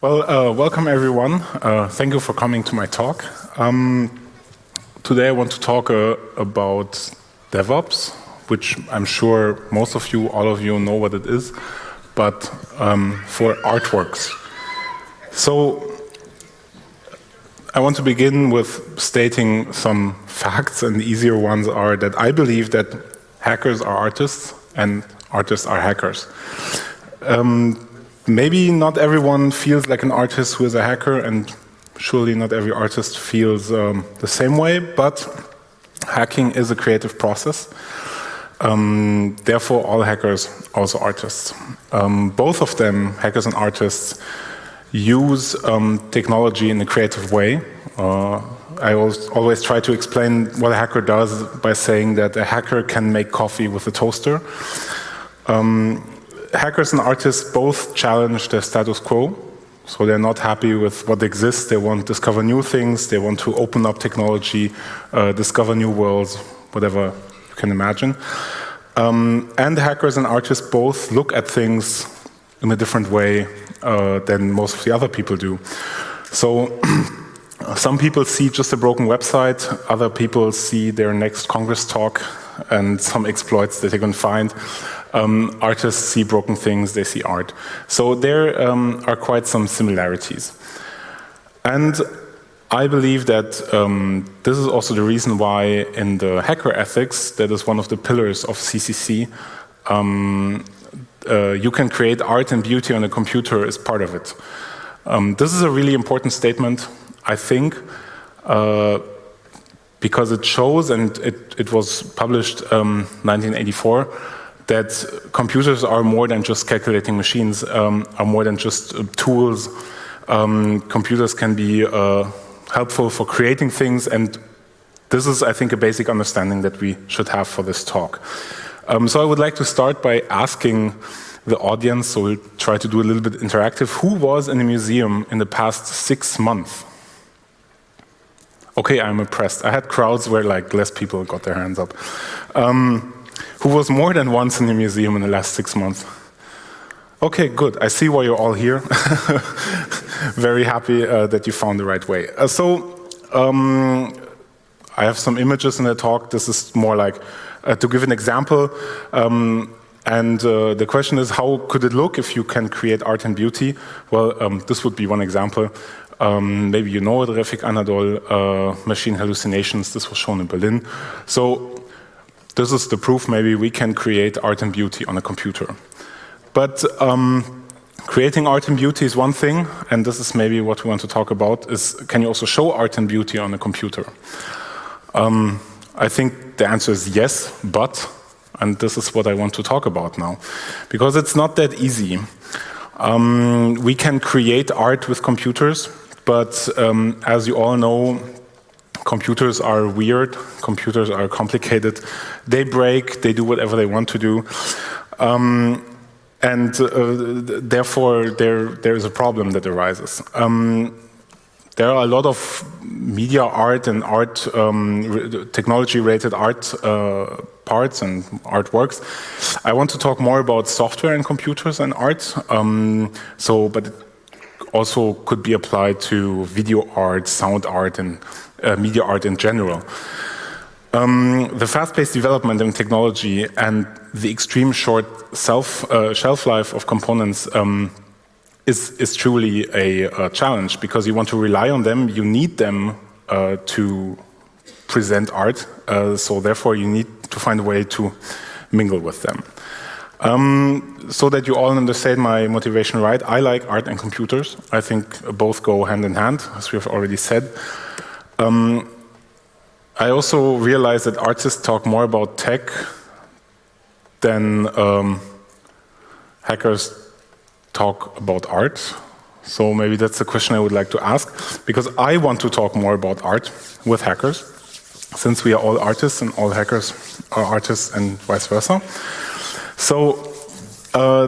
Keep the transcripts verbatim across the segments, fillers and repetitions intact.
Well, uh, welcome everyone. Uh, thank you for coming to my talk. Um, today I want to talk uh, about DevOps, which I'm sure most of you, all of you know what it is, but um, for artworks. So I want to begin with stating some facts, and the easier ones are that I believe that hackers are artists and artists are hackers. Um, Maybe not everyone feels like an artist who is a hacker, and surely not every artist feels um, the same way, but hacking is a creative process. Um, therefore, all hackers are also artists. Um, both of them, hackers and artists, use um, technology in a creative way. Uh, I always, always try to explain what a hacker does by saying that a hacker can make coffee with a toaster. Um, Hackers and artists both challenge the status quo, so they're not happy with what exists. They want to discover new things, they want to open up technology, uh, discover new worlds, whatever you can imagine. Um, and hackers and artists both look at things in a different way uh, than most of the other people do. So some people see just a broken website, other people see their next Congress talk and some exploits that they can find. Um, artists see broken things, they see art. So there um, are quite some similarities. And I believe that um, this is also the reason why in the hacker ethics, that is one of the pillars of C C C, um, uh, you can create art and beauty on a computer is part of it. Um, this is a really important statement, I think, uh, because it shows, and it, it was published um, nineteen eighty-four, that computers are more than just calculating machines, um, are more than just uh, tools. Um, computers can be uh, helpful for creating things, and this is, I think, a basic understanding that we should have for this talk. Um, so I would like to start by asking the audience, so we'll try to do a little bit interactive, who was in a museum in the past six months? Okay, I'm impressed. I had crowds where like less people got their hands up. Um, Who was more than once in the museum in the last six months? Okay, good. I see why you're all here. Very happy uh, that you found the right way. Uh, so, um, I have some images in the talk. This is more like uh, to give an example. Um, and uh, the question is, how could it look if you can create art and beauty? Well, um, this would be one example. Um, maybe you know it, Refik Anadol, uh, Machine Hallucinations. This was shown in Berlin. So, this is the proof maybe we can create art and beauty on a computer. But um, creating art and beauty is one thing, and this is maybe what we want to talk about, is can you also show art and beauty on a computer? Um, I think the answer is yes, but, and this is what I want to talk about now, because it's not that easy. Um, we can create art with computers, but um, as you all know, computers are weird, computers are complicated, they break, they do whatever they want to do, um, and uh, therefore there, there is a problem that arises. Um, there are a lot of media art and art, um, technology-related art uh, parts and artworks. I want to talk more about software and computers and art, um, so, but it also could be applied to video art, sound art, and Uh, media art in general. Um, the fast-paced development in technology and the extreme short self, uh, shelf life of components um, is, is truly a, a challenge, because you want to rely on them, you need them uh, to present art, uh, so therefore you need to find a way to mingle with them. Um, so that you all understand my motivation right, I like art and computers. I think both go hand in hand, as we have already said. Um, I also realize that artists talk more about tech than um, hackers talk about art. So maybe that's the question I would like to ask, because I want to talk more about art with hackers, since we are all artists and all hackers are artists and vice versa. So uh,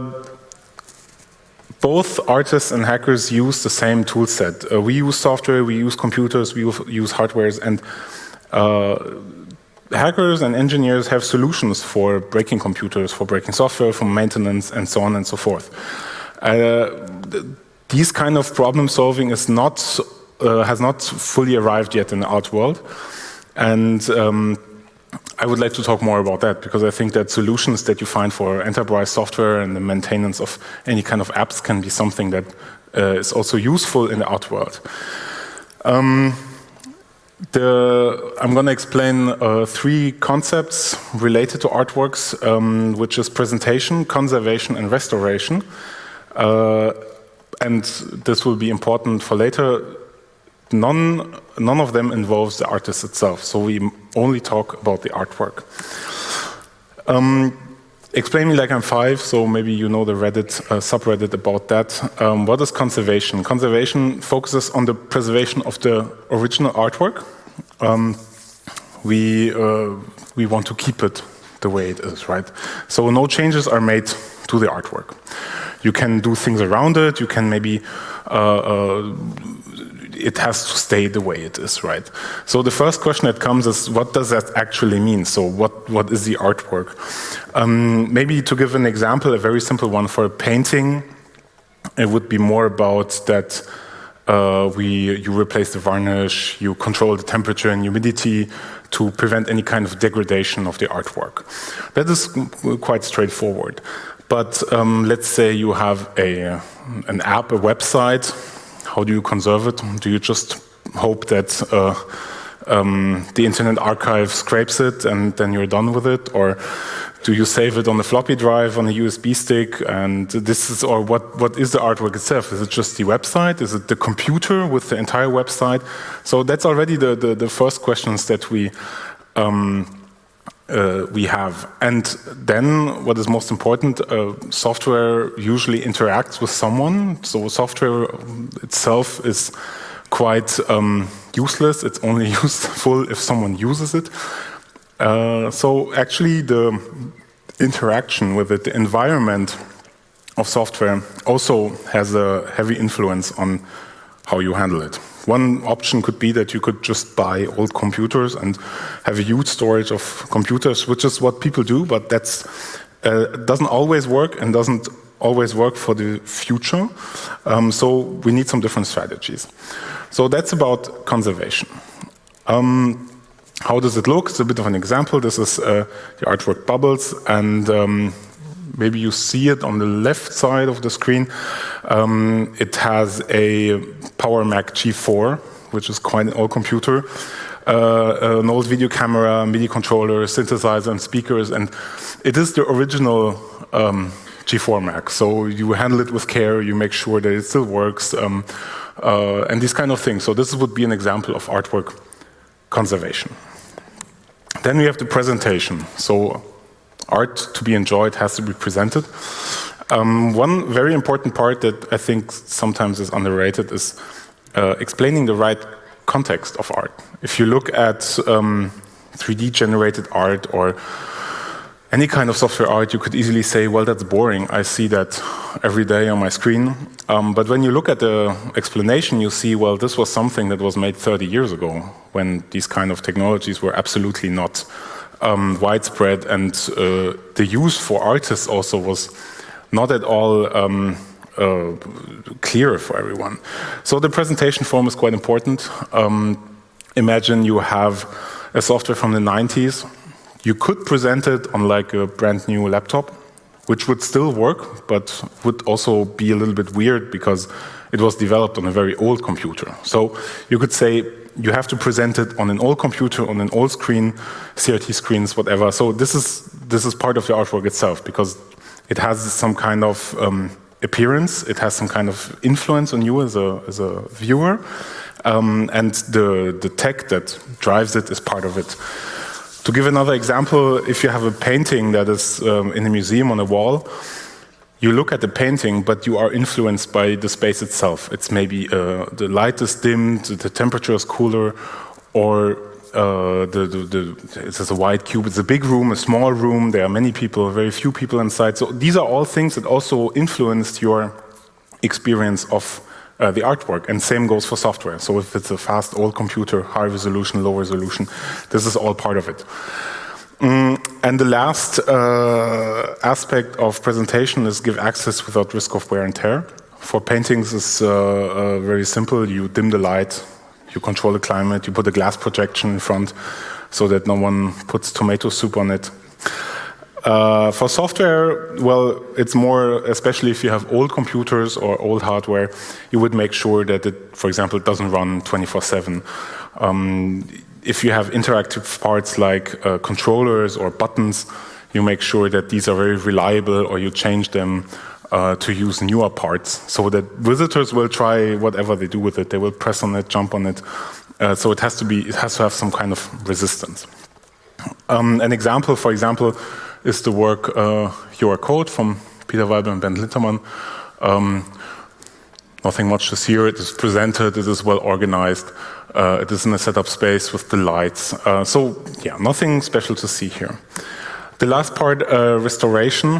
both artists and hackers use the same tool set. Uh, we use software, we use computers, we use hardwares, and uh, hackers and engineers have solutions for breaking computers, for breaking software, for maintenance, and so on and so forth. Uh, These kind of problem solving is not, uh, has not fully arrived yet in the art world. And um, I would like to talk more about that, because I think that solutions that you find for enterprise software and the maintenance of any kind of apps can be something that uh, is also useful in the art world. Um, the, I'm going to explain uh, three concepts related to artworks, um, which is presentation, conservation, and restoration. Uh, and this will be important for later. None, none of them involves the artist itself, so we only talk about the artwork. Um, explain me like I'm five, so maybe you know the Reddit uh, subreddit about that. Um, what is conservation? Conservation focuses on the preservation of the original artwork. Um, we, uh, we want to keep it the way it is, right? So no changes are made to the artwork. You can do things around it, you can maybe uh, uh, it has to stay the way it is, right? So the first question that comes is, what does that actually mean? So what, what is the artwork? Um, maybe to give an example, a very simple one for a painting, it would be more about that uh, we, you replace the varnish, you control the temperature and humidity to prevent any kind of degradation of the artwork. That is quite straightforward. But um, let's say you have a, an app, a website. How do you conserve it? Do you just hope that uh, um, the Internet Archive scrapes it and then you're done with it? Or do you save it on a floppy drive, on a U S B stick? And this is, or what, what is the artwork itself? Is it just the website? Is it the computer with the entire website? So that's already the, the, the first questions that we um, Uh, we have. And then what is most important, uh, software usually interacts with someone. So software itself is quite um, useless. It's only useful if someone uses it. Uh, so actually the interaction with it, the environment of software also has a heavy influence on how you handle it. One option could be that you could just buy old computers and have a huge storage of computers, which is what people do, but that's uh, doesn't always work and doesn't always work for the future. Um, so we need some different strategies. So that's about conservation. Um, how does it look? It's a bit of an example. This is uh, the artwork Bubbles, and um, maybe you see it on the left side of the screen. Um, it has a Power Mac G four, which is quite an old computer, uh, an old video camera, MIDI controller, synthesizer, and speakers, and it is the original um, G four Mac. So you handle it with care, you make sure that it still works, um, uh, and these kind of things. So this would be an example of artwork conservation. Then we have the presentation. So art to be enjoyed has to be presented. Um, one very important part that I think sometimes is underrated is uh, explaining the right context of art. If you look at um, three D generated art or any kind of software art, you could easily say, well, that's boring. I see that every day on my screen. Um, but when you look at the explanation, you see, well, this was something that was made thirty years ago when these kind of technologies were absolutely not Um, widespread, and uh, the use for artists also was not at all um, uh, clear for everyone. So the presentation form is quite important. Um, imagine you have a software from the nineties. You could present it on like a brand new laptop, which would still work, but would also be a little bit weird because it was developed on a very old computer. So you could say, you have to present it on an old computer, on an old screen, C R T screens, whatever. So this is this is part of the artwork itself, because it has some kind of um, appearance, it has some kind of influence on you as a as a viewer, um, and the the tech that drives it is part of it. To give another example, if you have a painting that is um, in a museum on a wall, you look at the painting, but you are influenced by the space itself. It's maybe uh, the light is dimmed, the temperature is cooler, or uh, the, the, the, it's a white cube. It's a big room, a small room. There are many people, very few people inside. So these are all things that also influenced your experience of uh, the artwork. And same goes for software. So if it's a fast old computer, high resolution, low resolution, this is all part of it. Mm, and the last uh, aspect of presentation is give access without risk of wear and tear. for paintings is uh, uh, very simple. You dim the light, you control the climate, you put a glass projection in front so that no one puts tomato soup on it. Uh, for software, well, it's more, especially if you have old computers or old hardware, you would make sure that it, for example, doesn't run twenty-four seven. Um, if you have interactive parts like uh, controllers or buttons, you make sure that these are very reliable, or you change them uh, to use newer parts, so that visitors will try whatever they do with it. They will press on it, jump on it. Uh, so it has to be, it has to have some kind of resistance. Um, an example, for example, is the work uh, Your Code from Peter Weibel and Ben Lintermann. Um, nothing much to see here. It is presented, it is well organized, uh, it is in a setup space with the lights. Uh, so, yeah, nothing special to see here. The last part, uh, restoration,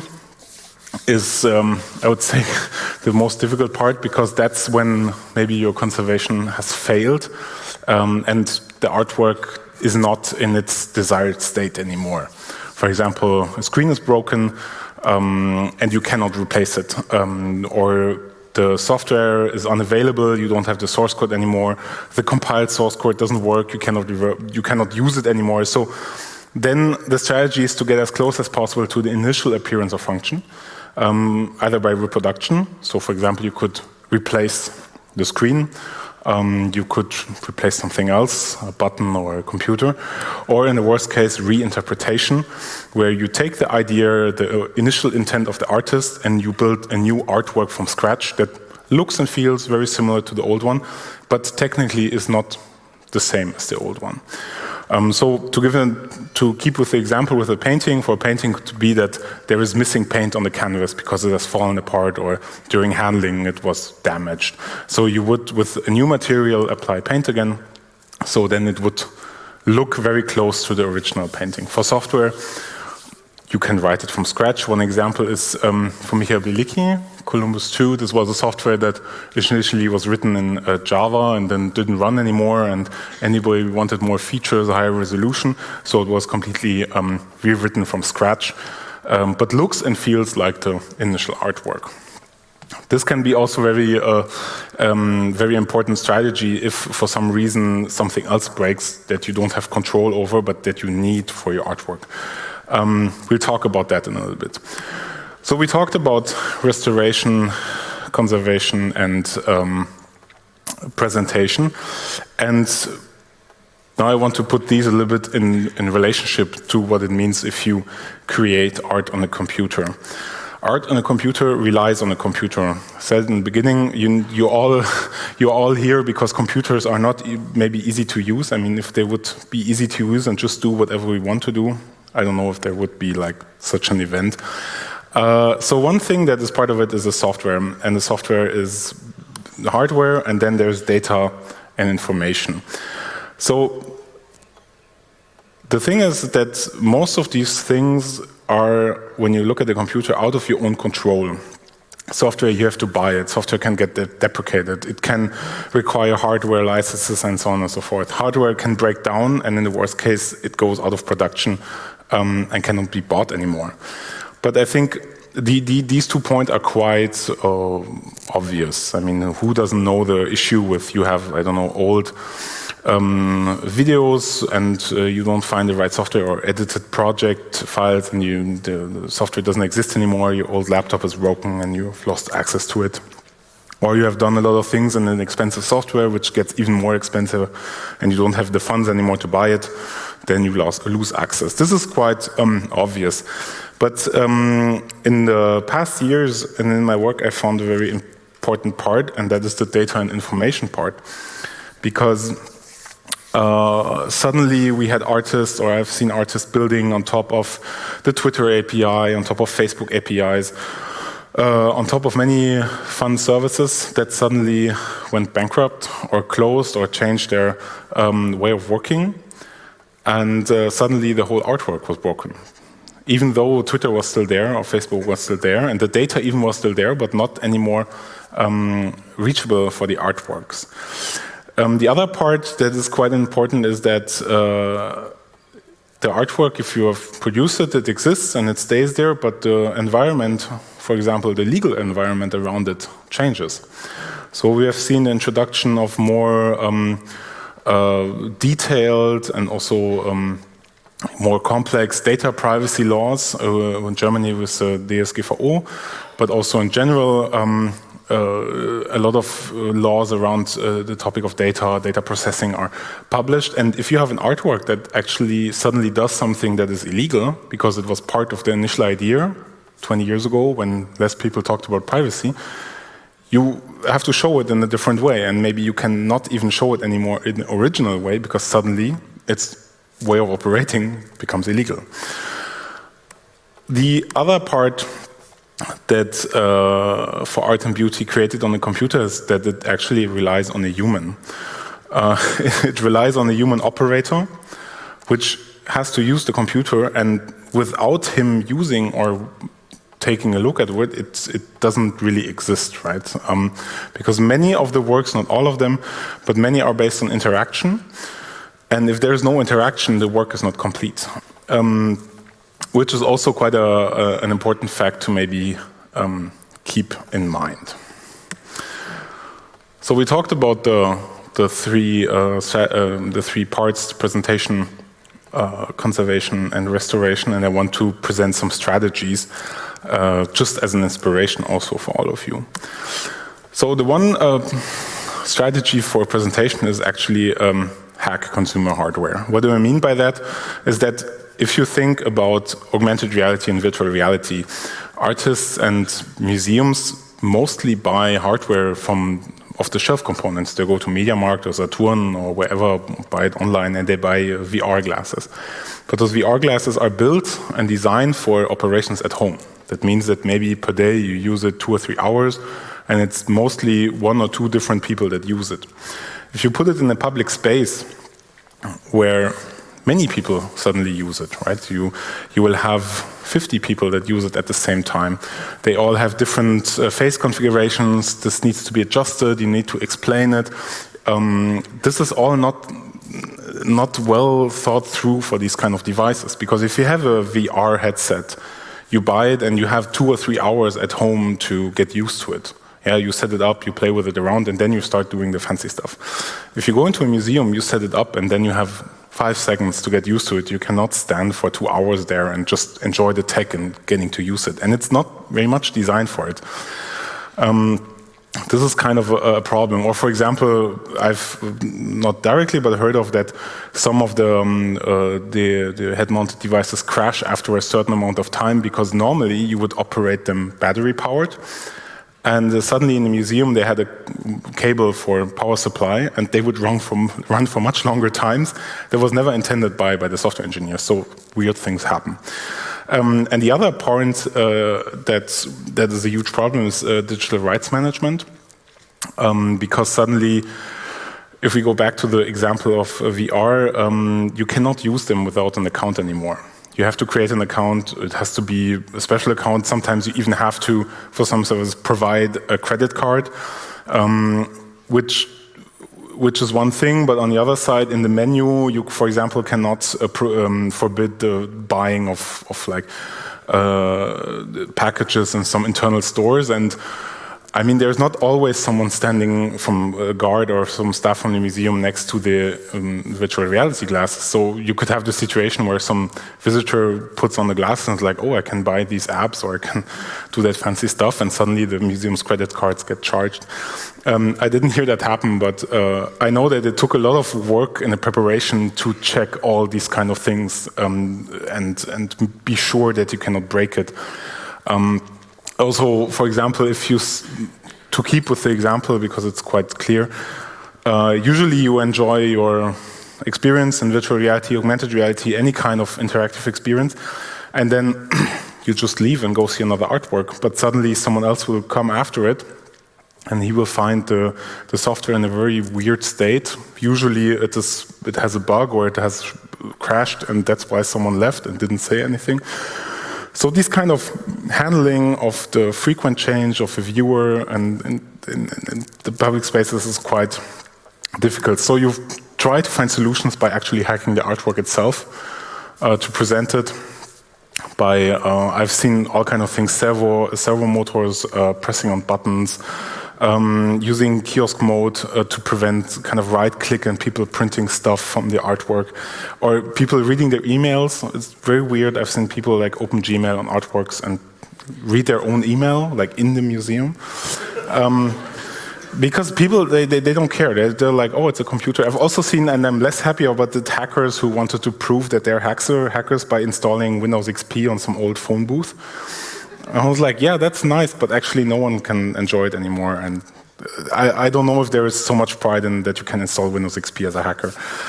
is, um, I would say, the most difficult part, because that's when maybe your conservation has failed um, and the artwork is not in its desired state anymore. For example, a screen is broken um, and you cannot replace it, um, or the software is unavailable, you don't have the source code anymore, the compiled source code doesn't work, you cannot, you cannot use it anymore. So then the strategy is to get as close as possible to the initial appearance of function, um, either by reproduction. So for example, you could replace the screen, Um, you could replace something else, a button or a computer, or in the worst case, reinterpretation, where you take the idea, the initial intent of the artist, and you build a new artwork from scratch that looks and feels very similar to the old one, but technically is not the same as the old one. Um, so to give a, to keep with the example with a painting, for a painting to be that there is missing paint on the canvas because it has fallen apart, or during handling it was damaged. So you would, with a new material, apply paint again, so then it would look very close to the original painting. For software, you can write it from scratch. One example is um, from Michael Bielicki, Columbus two. This was a software that initially was written in uh, Java and then didn't run anymore, and anybody wanted more features, higher resolution, so it was completely um, rewritten from scratch, um, but looks and feels like the initial artwork. This can be also very, uh, um, very important strategy if for some reason something else breaks that you don't have control over, but that you need for your artwork. Um, we'll talk about that in a little bit. So we talked about restoration, conservation, and um, presentation. And now I want to put these a little bit in, in relationship to what it means if you create art on a computer. Art on a computer relies on a computer. I said in the beginning, you, you all, you're all here because computers are not e- maybe easy to use. I mean, if they would be easy to use and just do whatever we want to do, I don't know if there would be like such an event. Uh, so one thing that is part of it is the software, and the software is the hardware, and then there's data and information. So the thing is that most of these things are, when you look at the computer, out of your own control. Software, you have to buy it. Software can get deprecated. It can require hardware licenses and so on and so forth. Hardware can break down, and in the worst case, it goes out of production um, and cannot be bought anymore. But I think the, the, these two points are quite uh, obvious. I mean, who doesn't know the issue with you have, I don't know, old um, videos and uh, you don't find the right software, or edited project files and you, the, the software doesn't exist anymore, your old laptop is broken and you've lost access to it. Or you have done a lot of things in an expensive software which gets even more expensive and you don't have the funds anymore to buy it, then you lost, lose access. This is quite um, obvious. But um, in the past years and in my work I found a very important part, and that is the data and information part. Because Uh, suddenly we had artists, or I've seen artists building on top of the Twitter A P I, on top of Facebook A P Is, uh, on top of many fun services that suddenly went bankrupt or closed or changed their um, way of working. And uh, suddenly the whole artwork was broken. Even though Twitter was still there or Facebook was still there, and the data even was still there, but not anymore um, reachable for the artworks. Um, the other part that is quite important is that uh, the artwork, if you have produced it, it exists and it stays there, but the environment for example, the legal environment around it changes. So we have seen the introduction of more um, uh, detailed and also um, more complex data privacy laws uh, in Germany with the D S G V O, but also in general um, uh, a lot of uh, laws around uh, the topic of data, data processing are published. And if you have an artwork that actually suddenly does something that is illegal because it was part of the initial idea twenty years ago when less people talked about privacy, you have to show it in a different way, and maybe you cannot even show it anymore in the original way because suddenly its way of operating becomes illegal. The other part that uh, for art and beauty created on the computer is that it actually relies on a human. Uh, it relies on a human operator, which has to use the computer, and without him using or taking a look at it, it, it doesn't really exist, right? Um, because many of the works, not all of them, but many are based on interaction. And if there's no interaction, the work is not complete. Um, which is also quite a, a, an important fact to maybe um, keep in mind. So we talked about the, the, three, uh, uh, the three parts, presentation, uh, conservation, and restoration, and I want to present some strategies Uh, just as an inspiration also for all of you. So the one uh, strategy for presentation is actually um, hack consumer hardware. What do I mean by that? Is that if you think about augmented reality and virtual reality, artists and museums mostly buy hardware from off-the-shelf components. They go to MediaMarkt or Saturn or wherever, buy it online, and they buy uh, V R glasses. But those V R glasses are built and designed for operations at home. That means that maybe per day you use it two or three hours, and it's mostly one or two different people that use it. If you put it in a public space where many people suddenly use it, right? You, you will have fifty people that use it at the same time. They all have different uh, face configurations. This needs to be adjusted. You need to explain it. Um, this is all not not well thought through for these kind of devices, because if you have a V R headset, you buy it and you have two or three hours at home to get used to it. Yeah, you set it up, you play with it around, and then you start doing the fancy stuff. If you go into a museum, you set it up, and then you have five seconds to get used to it. You cannot stand for two hours there and just enjoy the tech and getting to use it. And it's not very much designed for it. Um, This is kind of a, a problem. Or for example, I've not directly, but heard of that some of the, um, uh, the, the head-mounted devices crash after a certain amount of time, because normally you would operate them battery-powered. And uh, suddenly in the museum they had a cable for power supply, and they would run for, run for much longer times. That was never intended by, by the software engineers, so weird things happen. Um, and the other point uh, that, that is a huge problem is uh, digital rights management. Um, because suddenly, if we go back to the example of uh, V R, um, you cannot use them without an account anymore. You have to create an account. It has to be a special account. Sometimes you even have to, for some services, provide a credit card, um, which which is one thing, but on the other side, in the menu, you, for example, cannot uh, pr um, forbid the buying of, of like uh, packages in some internal stores. And I mean, there's not always someone standing from a guard or some staff from the museum next to the um, virtual reality glasses. So you could have the situation where some visitor puts on the glasses and is like, oh, I can buy these apps or I can do that fancy stuff, and suddenly the museum's credit cards get charged. Um, I didn't hear that happen, but uh, I know that it took a lot of work in the preparation to check all these kind of things um, and, and be sure that you cannot break it. Um, Also, for example, if you, to keep with the example because it's quite clear, uh, usually you enjoy your experience in virtual reality, augmented reality, any kind of interactive experience, and then you just leave and go see another artwork, but suddenly someone else will come after it, and he will find the, the software in a very weird state. Usually it, is, it has a bug or it has crashed, and that's why someone left and didn't say anything. So this kind of handling of the frequent change of a viewer and in, in, in the public spaces is quite difficult. So you try to find solutions by actually hacking the artwork itself uh, to present it. by uh, I've seen all kind of things, servo, servo motors uh, pressing on buttons, um, using kiosk mode uh, to prevent kind of right click and people printing stuff from the artwork, or people reading their emails. It's very weird. I've seen people like open Gmail on artworks and read their own email, like in the museum. Um, Because people, they, they, they don't care. They're, they're like, oh, it's a computer. I've also seen, and I'm less happy about the hackers who wanted to prove that they're hacker, hackers by installing Windows X P on some old phone booth. And I was like, yeah, that's nice, but actually no one can enjoy it anymore. And I, I don't know if there is so much pride in that you can install Windows X P as a hacker.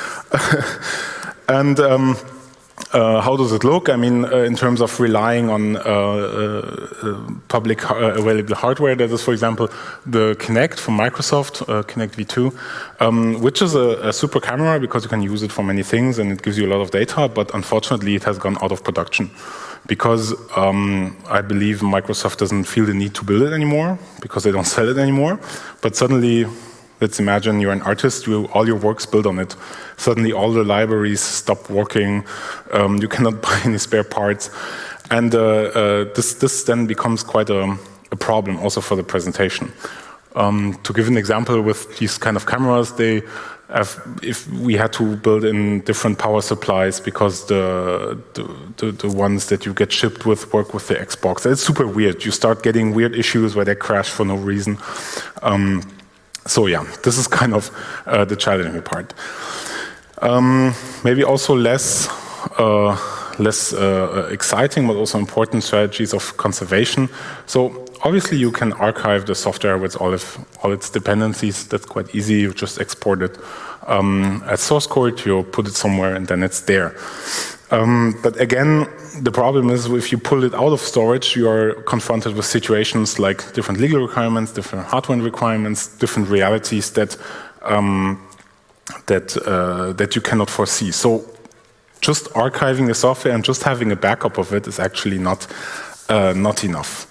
and um, Uh, how does it look? I mean, uh, in terms of relying on uh, uh, public uh, available hardware, that is, for example, the Kinect from Microsoft, uh, Kinect V two, um, which is a, a super camera because you can use it for many things and it gives you a lot of data, but unfortunately it has gone out of production because um, I believe Microsoft doesn't feel the need to build it anymore because they don't sell it anymore, but suddenly, let's imagine you're an artist, you, all your work's built on it. Suddenly all the libraries stop working, um, you cannot buy any spare parts. And uh, uh, this, this then becomes quite a, a problem also for the presentation. Um, to give an example with these kind of cameras, they have, if we had to build in different power supplies because the, the, the, the ones that you get shipped with work with the Xbox. It's super weird. You start getting weird issues where they crash for no reason. Um, So yeah, this is kind of uh, the challenging part. Um, maybe also less, uh, less uh, exciting, but also important strategies of conservation. So obviously you can archive the software with all of all its dependencies. That's quite easy. You just export it um, as source code. You put it somewhere, and then it's there. Um, but again, the problem is if you pull it out of storage, you are confronted with situations like different legal requirements, different hardware requirements, different realities that um, that uh, that you cannot foresee. So just archiving the software and just having a backup of it is actually not uh, not enough.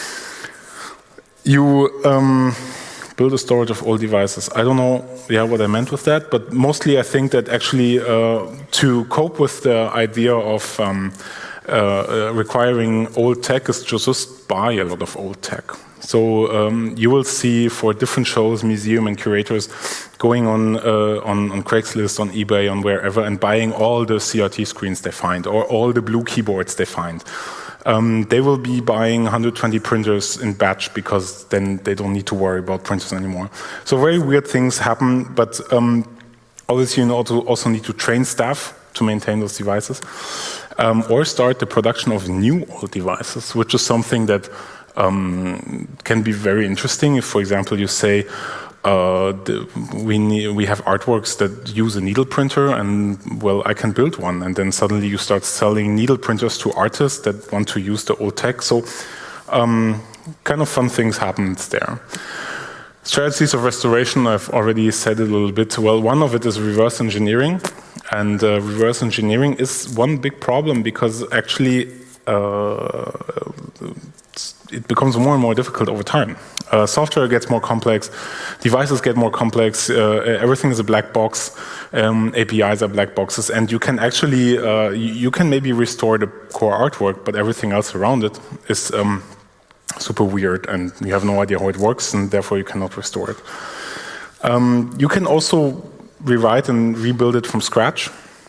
You um, build a storage of all devices. I don't know yeah, what I meant with that, but mostly I think that actually uh, to cope with the idea of um, uh, uh, requiring old tech is just, just buy a lot of old tech. So um, you will see for different shows, museum and curators going on, uh, on on Craigslist, on eBay, on wherever, and buying all the C R T screens they find, or all the blue keyboards they find. Um, they will be buying one hundred twenty printers in batch because then they don't need to worry about printers anymore. So very weird things happen, but um, obviously you also need to train staff to maintain those devices, um, or start the production of new old devices, which is something that um, can be very interesting. If, for example, you say, Uh, the, we need, we have artworks that use a needle printer, and well, I can build one. And then suddenly you start selling needle printers to artists that want to use the old tech. So, um, kind of fun things happen there. Strategies of restoration, I've already said it a little bit. Well, one of it is reverse engineering, and uh, reverse engineering is one big problem because actually uh, it becomes more and more difficult over time. Uh, software gets more complex, devices get more complex, uh, everything is a black box, um, A P Is are black boxes, and you can actually, uh, you can maybe restore the core artwork, but everything else around it is um, super weird, and you have no idea how it works, and therefore you cannot restore it. Um, you can also rewrite and rebuild it from scratch,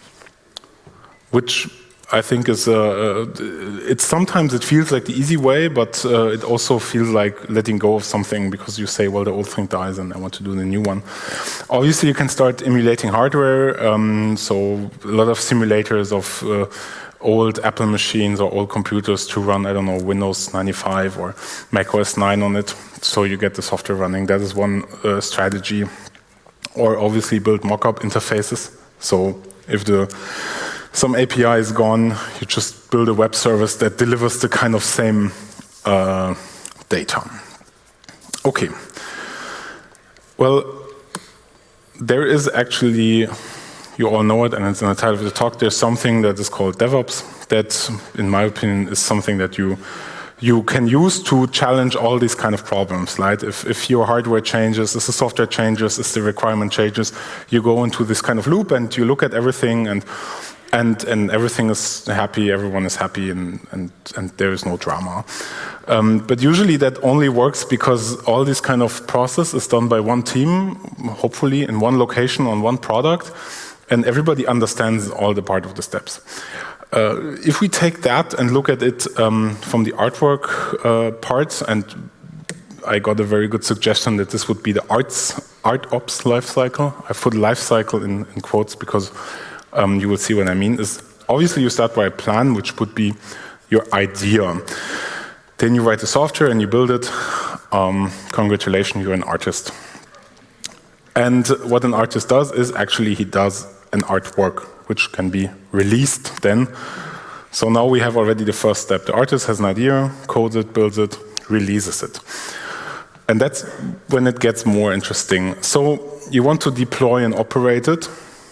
which I think is, uh, uh, it's sometimes it feels like the easy way, but uh, it also feels like letting go of something because you say, well, the old thing dies and I want to do the new one. Obviously, you can start emulating hardware, um, so a lot of simulators of uh, old Apple machines or old computers to run, I don't know, Windows ninety-five or Mac O S nine on it, so you get the software running. That is one uh, strategy. Or obviously build mock-up interfaces, so if the some A P I is gone, you just build a web service that delivers the kind of same uh, data. Okay. Well, there is actually, you all know it, and it's in the title of the talk, there's something that is called DevOps, that, in my opinion, is something that you you can use to challenge all these kind of problems, right? If, if your hardware changes, if the software changes, if the requirement changes, you go into this kind of loop and you look at everything, and and, and everything is happy, everyone is happy, and, and, and there is no drama. Um, but usually that only works because all this kind of process is done by one team, hopefully in one location on one product, and everybody understands all the part of the steps. Uh, if we take that and look at it um, from the artwork uh, part, and I got a very good suggestion that this would be the arts, art ops lifecycle. I put lifecycle in, in quotes because um, you will see what I mean. Is obviously you start by a plan, which would be your idea. Then you write the software and you build it. Um, congratulations, you're an artist. And what an artist does is actually he does an artwork, which can be released then. So now we have already the first step. The artist has an idea, codes it, builds it, releases it. And that's when it gets more interesting. So you want to deploy and operate it,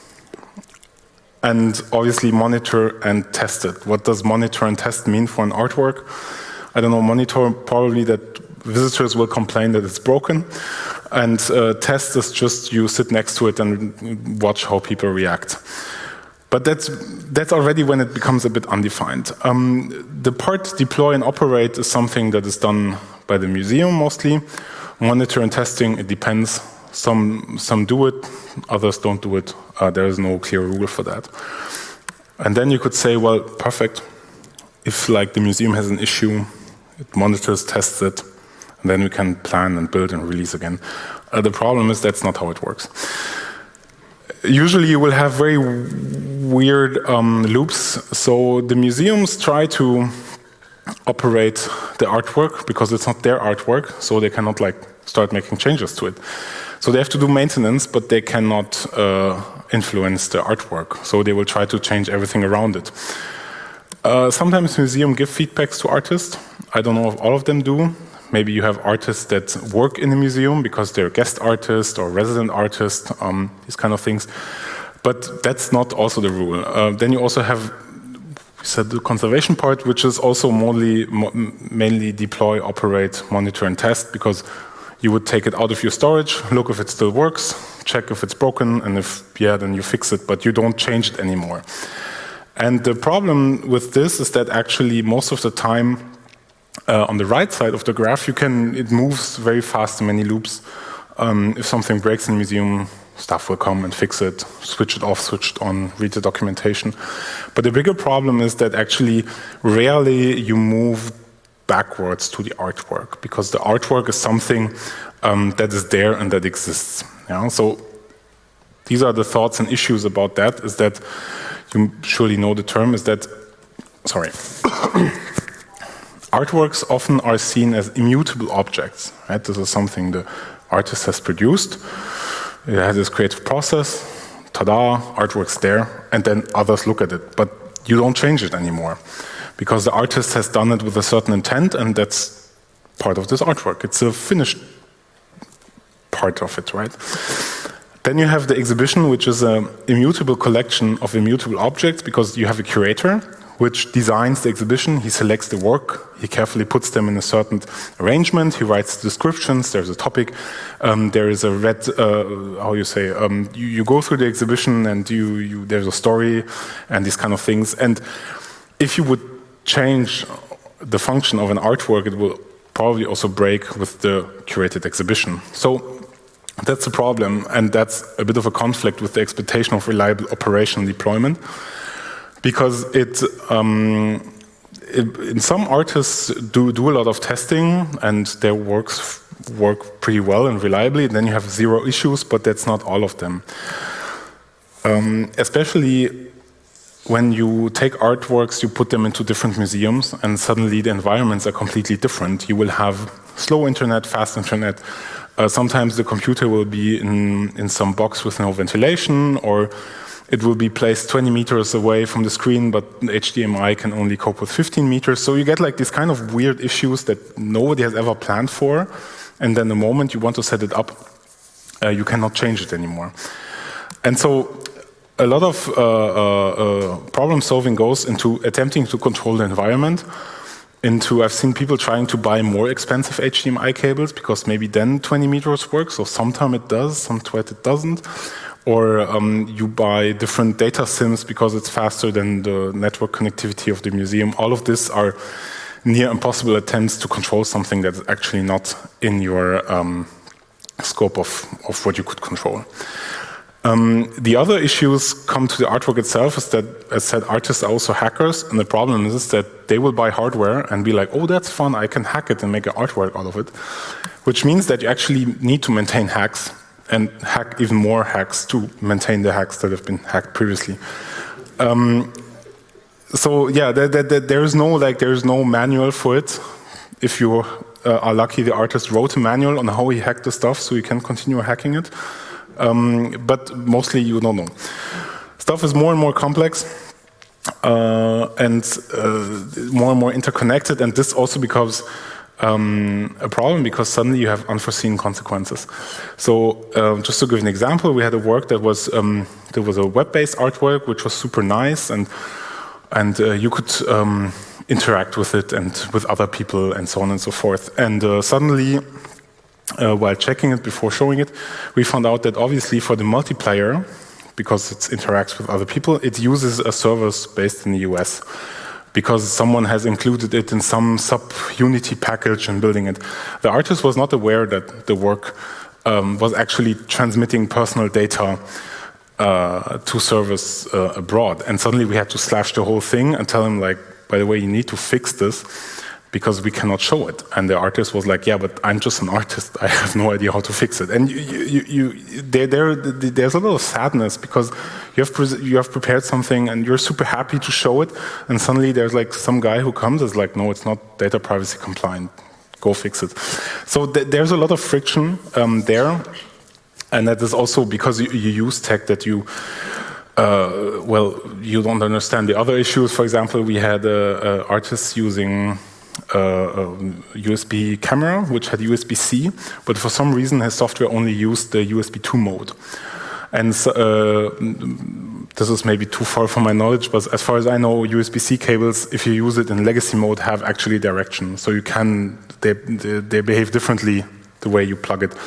and obviously monitor and test it. What does monitor and test mean for an artwork? I don't know, monitor probably that visitors will complain that it's broken, and uh, test is just you sit next to it and watch how people react. But that's, that's already when it becomes a bit undefined. Um, the part deploy and operate is something that is done by the museum mostly. Monitor and testing, it depends. Some, some do it, others don't do it. Uh, there is no clear rule for that. And then you could say, well, perfect. If like the museum has an issue, it monitors, tests it, and then we can plan and build and release again. Uh, the problem is that's not how it works. Usually you will have very weird um, loops. So the museums try to operate the artwork because it's not their artwork, so they cannot like start making changes to it. So they have to do maintenance, but they cannot uh, influence the artwork. So they will try to change everything around it. Uh, sometimes museums give feedbacks to artists. I don't know if all of them do. Maybe you have artists that work in the museum because they're guest artists or resident artists, um, these kind of things. But that's not also the rule. Uh, then you also have, we said the conservation part, which is also mainly, mainly deploy, operate, monitor, and test, because you would take it out of your storage, look if it still works, check if it's broken, and if yeah, then you fix it, but you don't change it anymore. And the problem with this is that actually most of the time, Uh, on the right side of the graph, you can, it moves very fast in many loops. Um, if something breaks in the museum, staff will come and fix it, switch it off, switch it on, read the documentation. But the bigger problem is that actually rarely you move backwards to the artwork, because the artwork is something um, that is there and that exists. Yeah? So these are the thoughts and issues about that, is that, you surely know the term, is that, sorry, artworks often are seen as immutable objects. Right? This is something the artist has produced. It has this creative process, ta-da, artwork's there, and then others look at it. But you don't change it anymore, because the artist has done it with a certain intent, and that's part of this artwork. It's a finished part of it, right? Then you have the exhibition, which is an immutable collection of immutable objects, because you have a curator which designs the exhibition. He selects the work, he carefully puts them in a certain arrangement, he writes descriptions, there's a topic, um, there is a red, uh, how you say, um, you, you go through the exhibition and you, you, there's a story and these kind of things. And if you would change the function of an artwork, it will probably also break with the curated exhibition. So that's a problem, and that's a bit of a conflict with the expectation of reliable operation and deployment. Because it, um, it, in some artists do, do a lot of testing and their works work pretty well and reliably, and then you have zero issues, but that's not all of them. Um, especially when you take artworks, you put them into different museums, and suddenly the environments are completely different. You will have slow internet, fast internet. Uh, sometimes the computer will be in, in some box with no ventilation, or it will be placed twenty meters away from the screen, but H D M I can only cope with fifteen meters. So you get like these kind of weird issues that nobody has ever planned for. And then the moment you want to set it up, uh, you cannot change it anymore. And so a lot of uh, uh, uh, problem solving goes into attempting to control the environment. Into, I've seen people trying to buy more expensive H D M I cables, because maybe then twenty meters works, so sometimes it does, sometimes it doesn't. or um, you buy different data SIMs because it's faster than the network connectivity of the museum. All of this are near impossible attempts to control something that's actually not in your um, scope of, of what you could control. Um, the other issues come to the artwork itself is that, as said, artists are also hackers, and the problem is that they will buy hardware and be like, oh, that's fun, I can hack it and make an artwork out of it, which means that you actually need to maintain hacks and hack even more hacks to maintain the hacks that have been hacked previously. Um, so yeah, there, there, there is no like there is no manual for it. If you uh, are lucky, the artist wrote a manual on how he hacked the stuff, so you can continue hacking it. Um, but mostly you don't know. Stuff is more and more complex uh, and uh, more and more interconnected, and this also becomes um, a problem because suddenly you have unforeseen consequences. So uh, just to give an example, we had a work that was um, there was a web-based artwork which was super nice, and and uh, you could um, interact with it and with other people and so on and so forth. And uh, suddenly, Uh, while checking it before showing it, we found out that obviously for the multiplayer, because it interacts with other people, it uses a service based in the U S because someone has included it in some sub-Unity package and building it. The artist was not aware that the work um, was actually transmitting personal data uh, to servers uh, abroad. And suddenly we had to slash the whole thing and tell him, like, by the way, you need to fix this, because we cannot show it. And the artist was like, yeah, but I'm just an artist. I have no idea how to fix it. And you, you, you, there, there, there's a little sadness because you have, you have prepared something and you're super happy to show it, and suddenly there's like some guy who comes and is like, no, it's not data privacy compliant. Go fix it. So th there's a lot of friction um, there. And that is also because you, you use tech that you, uh, well, you don't understand the other issues. For example, we had uh, uh, artists using Uh, a U S B camera, which had U S B C, but for some reason his software only used the U S B two mode. And uh, this is maybe too far from my knowledge, but as far as I know, U S B C cables, if you use it in legacy mode, have actually direction. So you can, they, they, they behave differently the way you plug it.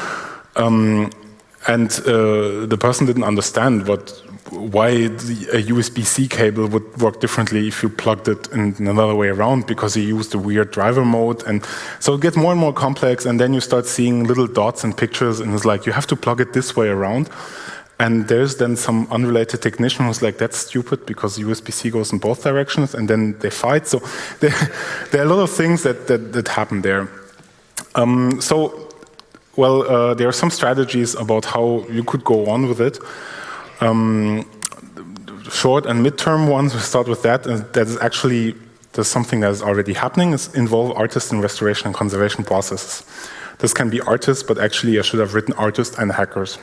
Um, and uh, the person didn't understand what why the, a U S B C cable would work differently if you plugged it in another way around, because he used a weird driver mode. And so it gets more and more complex, and then you start seeing little dots and pictures, and it's like, you have to plug it this way around. And there's then some unrelated technician who's like, that's stupid because U S B C goes in both directions, and then they fight. So there, there are a lot of things that, that, that happen there. Um, so, well, uh, there are some strategies about how you could go on with it. Um, short and midterm ones, we start with that, and that is actually there's something that is already happening. It's involve artists in restoration and conservation processes. This can be artists, but actually I should have written artists and hackers.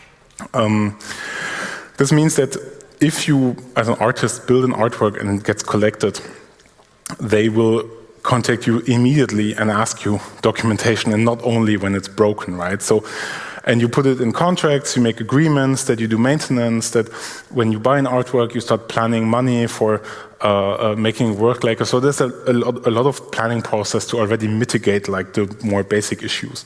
Um, this means that if you, as an artist, build an artwork and it gets collected, they will contact you immediately and ask you documentation, and not only when it's broken, right? So. And you put it in contracts, you make agreements, that you do maintenance, that when you buy an artwork, you start planning money for uh, uh, making work later. So there's a, a, lot, a lot of planning process to already mitigate like the more basic issues.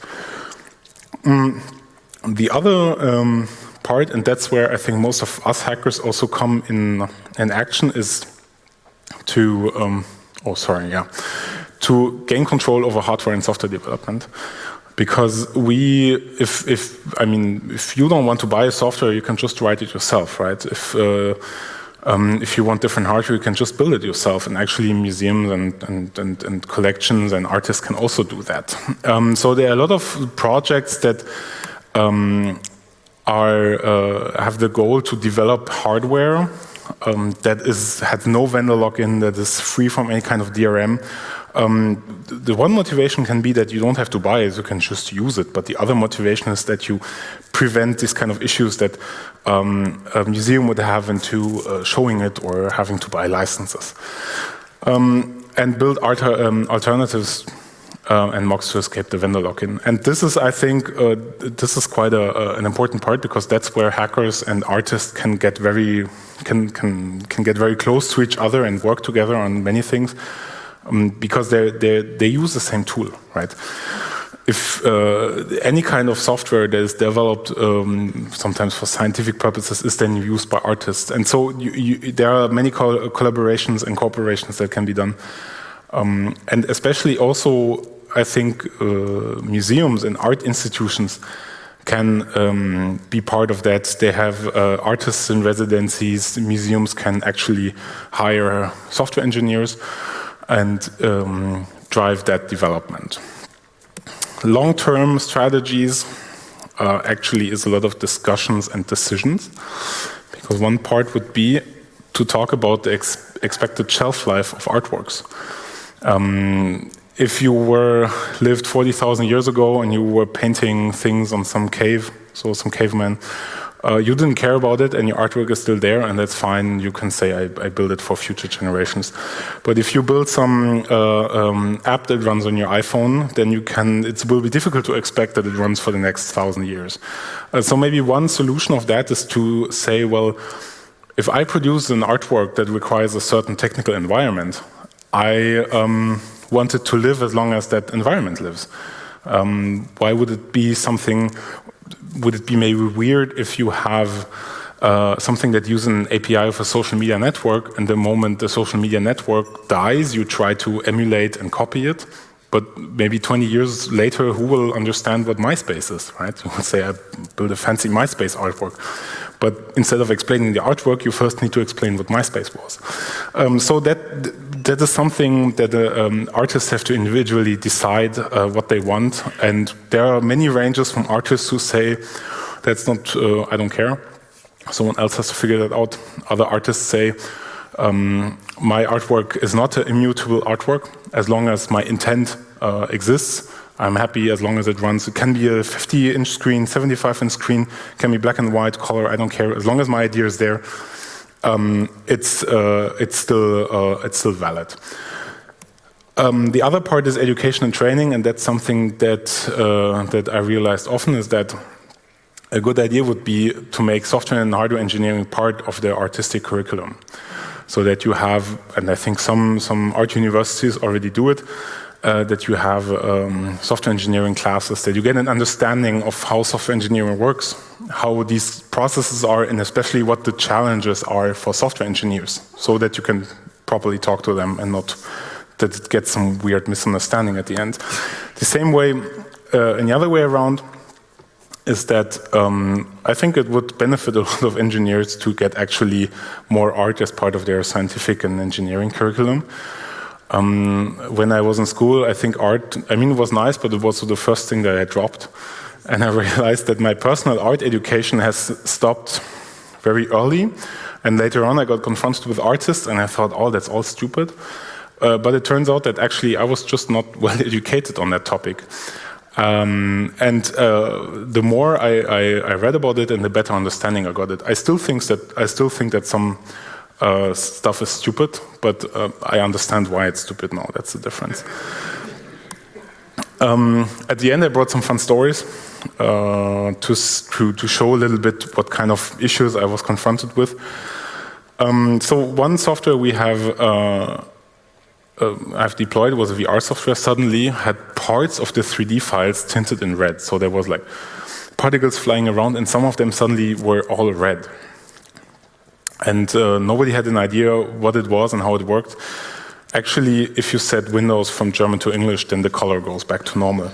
Mm, the other um, part, and that's where I think most of us hackers also come in, in action, is to, um, oh sorry, yeah, to gain control over hardware and software development. Because we, if, if, I mean, if you don't want to buy a software, you can just write it yourself, right? If, uh, um, if you want different hardware, you can just build it yourself. And actually museums and, and, and, and collections and artists can also do that. Um, so there are a lot of projects that um, are, uh, have the goal to develop hardware um, that is, has no vendor lock-in, that is free from any kind of D R M. Um, the one motivation can be that you don't have to buy it, you can just use it. But the other motivation is that you prevent these kind of issues that um, a museum would have into uh, showing it or having to buy licenses. Um, and build alter, um, alternatives uh, and mocks to escape the vendor lock-in. And this is, I think, uh, this is quite a, uh, an important part, because that's where hackers and artists can get very, can, can, can get very close to each other and work together on many things. Um, because they they they use the same tool, right? if uh, any kind of software that is developed um, sometimes for scientific purposes is then used by artists. And so you, you, there are many co collaborations and cooperations that can be done. Um, and especially also, I think, uh, museums and art institutions can um, be part of that. They have uh, artists in residencies. Museums can actually hire software engineers and um, drive that development. Long-term strategies uh, actually is a lot of discussions and decisions, because one part would be to talk about the ex expected shelf life of artworks. Um, if you were lived forty thousand years ago and you were painting things on some cave, so some caveman, uh, you didn't care about it and your artwork is still there, and that's fine. You can say, I, I build it for future generations. But if you build some uh, um, app that runs on your iPhone, then you can, it will be difficult to expect that it runs for the next thousand years. Uh, so maybe one solution of that is to say, well, if I produce an artwork that requires a certain technical environment, I um, want it to live as long as that environment lives. Um, why would it be something, would it be maybe weird if you have uh, something that uses an A P I of a social media network, and the moment the social media network dies, you try to emulate and copy it, but maybe twenty years later, who will understand what MySpace is, right? You will say, I built a fancy MySpace artwork. But instead of explaining the artwork, you first need to explain what MySpace was. Um, so that that is something that uh, um, artists have to individually decide uh, what they want. And there are many ranges from artists who say, that's not, uh, I don't care. Someone else has to figure that out. Other artists say, um, my artwork is not an immutable artwork. As long as my intent uh, exists, I'm happy as long as it runs. It can be a fifty inch screen, seventy-five inch screen, can be black and white, color, I don't care. As long as my idea is there, um, it's, uh, it's, still, uh, it's still valid. Um, the other part is education and training, and that's something that, uh, that I realized often, is that a good idea would be to make software and hardware engineering part of the artistic curriculum. So that you have, and I think some, some art universities already do it, Uh, that you have um, software engineering classes, that you get an understanding of how software engineering works, how these processes are, and especially what the challenges are for software engineers, so that you can properly talk to them and not that it gets some weird misunderstanding at the end. The same way, uh, and the other way around, is that um, I think it would benefit a lot of engineers to get actually more art as part of their scientific and engineering curriculum. Um, when I was in school, I think art, I mean, it was nice, but it was the first thing that I dropped. And I realized that my personal art education has stopped very early. And later on, I got confronted with artists, and I thought, oh, that's all stupid. Uh, but it turns out that actually I was just not well educated on that topic. Um, and uh, the more I, I, I read about it, and the better understanding I got it. I still think that I still think that some Uh, stuff is stupid, but uh, I understand why it's stupid now. That's the difference. Um, at the end, I brought some fun stories uh, to, to, to show a little bit what kind of issues I was confronted with. Um, so one software we have uh, uh, I've deployed was a V R software. Suddenly had parts of the three D files tinted in red. So there was like particles flying around, and some of them suddenly were all red. And uh, nobody had an idea what it was and how it worked. Actually, if you set Windows from German to English, then the color goes back to normal.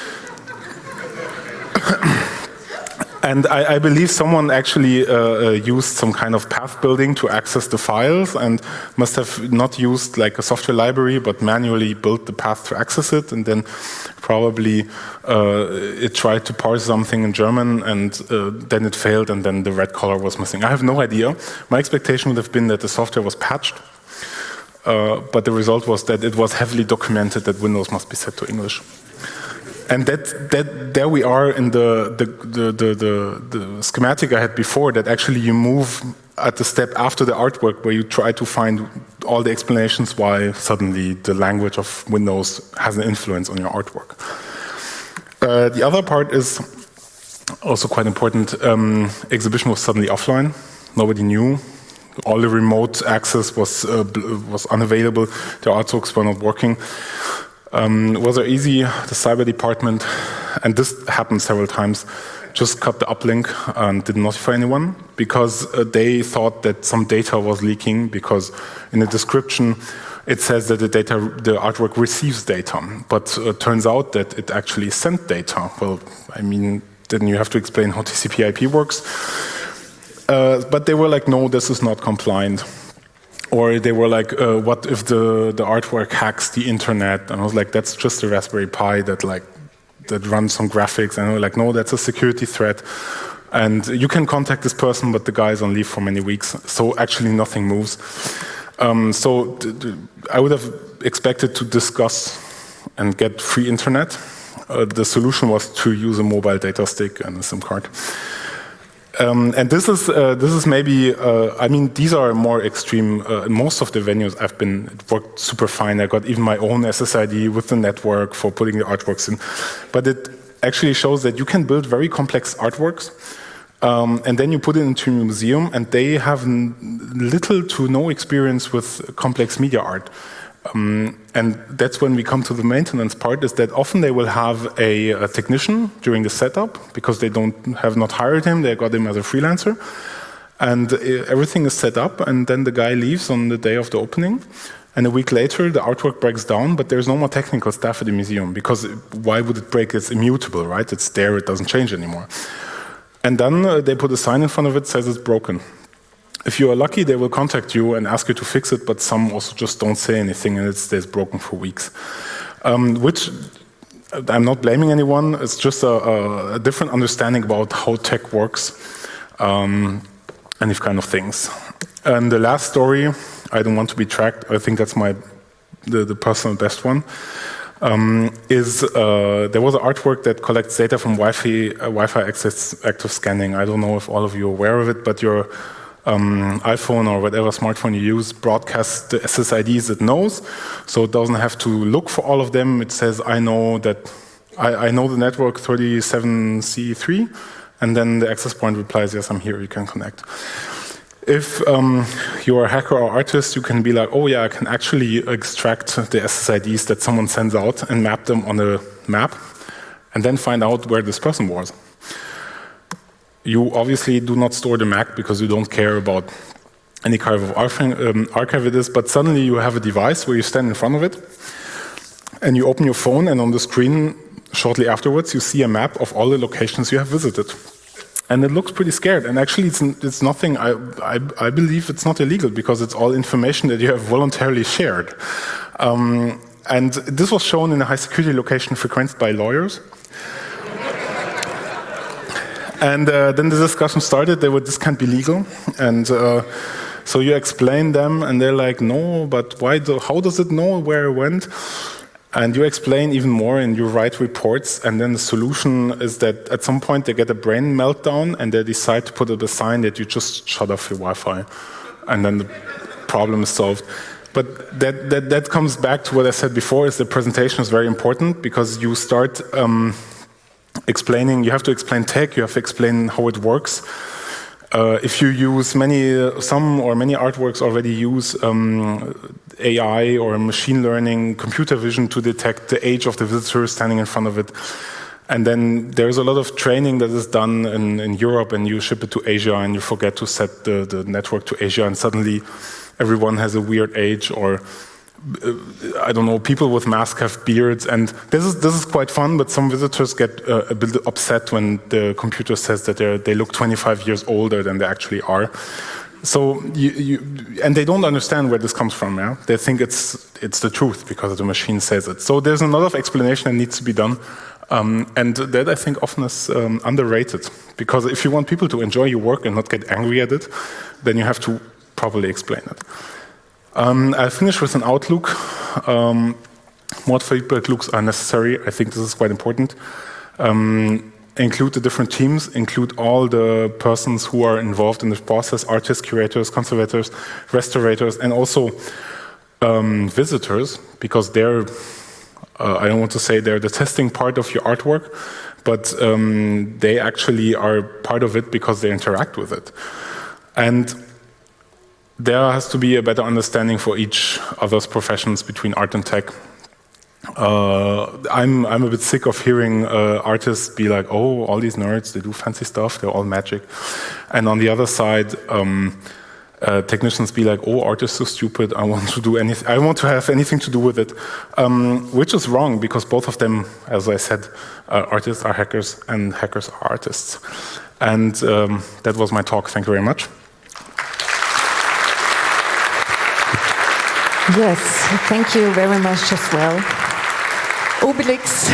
And I, I believe someone actually uh, uh, used some kind of path building to access the files, and must have not used like a software library, but manually built the path to access it, and then probably uh, it tried to parse something in German, and uh, then it failed, and then the red color was missing. I have no idea. My expectation would have been that the software was patched, uh, but the result was that it was heavily documented that Windows must be set to English. And that, that, there we are in the, the, the, the, the, the schematic I had before, that actually you move at the step after the artwork, where you try to find all the explanations why suddenly the language of Windows has an influence on your artwork. Uh, the other part is also quite important. Um, exhibition was suddenly offline. Nobody knew. All the remote access was, uh, was unavailable. The artworks were not working. Um, it was very easy, the cyber department, and this happened several times, just cut the uplink and didn't notify anyone because uh, they thought that some data was leaking because in the description it says that the data, the artwork receives data, but uh, turns out that it actually sent data. Well, I mean, then you have to explain how T C P I P works. Uh, but they were like, no, this is not compliant. Or they were like, uh, what if the, the artwork hacks the internet? And I was like, that's just a Raspberry Pi that like that runs some graphics. And they were like, no, that's a security threat. And you can contact this person, but the guy is on leave for many weeks. So actually nothing moves. Um, so I would have expected to discuss and get free internet. Uh, the solution was to use a mobile data stick and a SIM card. Um, and this is uh, this is maybe uh, I mean these are more extreme. Uh, most of the venues I've been it worked super fine. I got even my own S S I D with the network for putting the artworks in, but it actually shows that you can build very complex artworks, um, and then you put it into a museum, and they have little to no experience with complex media art. Um, and that's when we come to the maintenance part, is that often they will have a, a technician during the setup because they don't have not hired him, they got him as a freelancer. And uh, everything is set up, and then the guy leaves on the day of the opening. And a week later, the artwork breaks down, but there's no more technical staff at the museum because why would it break? It's immutable, right? It's there, it doesn't change anymore. And then uh, they put a sign in front of it that says it's broken. If you are lucky, they will contact you and ask you to fix it, but some also just don't say anything and it stays broken for weeks. Um, which, I'm not blaming anyone, it's just a, a different understanding about how tech works um, and these kind of things. And the last story, I don't want to be tracked, I think that's my the, the personal best one, um, is uh, there was an artwork that collects data from Wi-Fi, uh, Wi-Fi access active scanning. I don't know if all of you are aware of it, but your Um, iPhone or whatever smartphone you use broadcasts the S S I Ds it knows, so it doesn't have to look for all of them. It says, I know that I, I know the network thirty-seven C three, and then the access point replies, yes, I'm here, you can connect. If um, you're a hacker or artist, you can be like, oh yeah, I can actually extract the S S I Ds that someone sends out and map them on a map, and then find out where this person was. You obviously do not store the Mac because you don't care about any kind of archive, um, archive it is, but suddenly you have a device where you stand in front of it and you open your phone, and on the screen shortly afterwards you see a map of all the locations you have visited. And it looks pretty scared, and actually it's, it's nothing, I, I, I believe it's not illegal because it's all information that you have voluntarily shared. Um, and this was shown in a high security location frequented by lawyers. And uh, then the discussion started, they were, this can't be legal. And uh, so you explain them, and they're like, no, but why do, how does it know where it went? And you explain even more, and you write reports, and then the solution is that at some point they get a brain meltdown, and they decide to put up a sign that you just shut off your Wi-Fi. And then the problem is solved. But that, that, that comes back to what I said before, is the presentation is very important, because you start um, explaining, you have to explain tech, you have to explain how it works. Uh, if you use many, uh, some or many artworks already use um, A I or machine learning, computer vision to detect the age of the visitor standing in front of it. And then there's a lot of training that is done in, in Europe, and you ship it to Asia and you forget to set the, the network to Asia, and suddenly everyone has a weird age, or uh, I don't know, people with masks have beards, and this is this is quite fun, but some visitors get uh, a bit upset when the computer says that they they look twenty-five years older than they actually are. So you, you and they don't understand where this comes from. Yeah, they think it's it's the truth because the machine says it. So there's a lot of explanation that needs to be done, um, and that I think often is um, underrated. Because if you want people to enjoy your work and not get angry at it, then you have to properly explain it. Um, I'll finish with an outlook. Um, more feedback loops are necessary. I think this is quite important. Um, include the different teams, include all the persons who are involved in this process, artists, curators, conservators, restorators, and also um, visitors, because they're, uh, I don't want to say they're the testing part of your artwork, but um, they actually are part of it because they interact with it. And there has to be a better understanding for each other's professions between art and tech. Uh, I'm I'm a bit sick of hearing uh, artists be like, oh, all these nerds, they do fancy stuff, they're all magic. And on the other side, um, uh, technicians be like, oh, art is so stupid, I want to do anything, I want to have anything to do with it. Um, which is wrong, because both of them, as I said, uh, artists are hackers and hackers are artists. And um, that was my talk. Thank you very much. Yes, thank you very much as well. Obelix,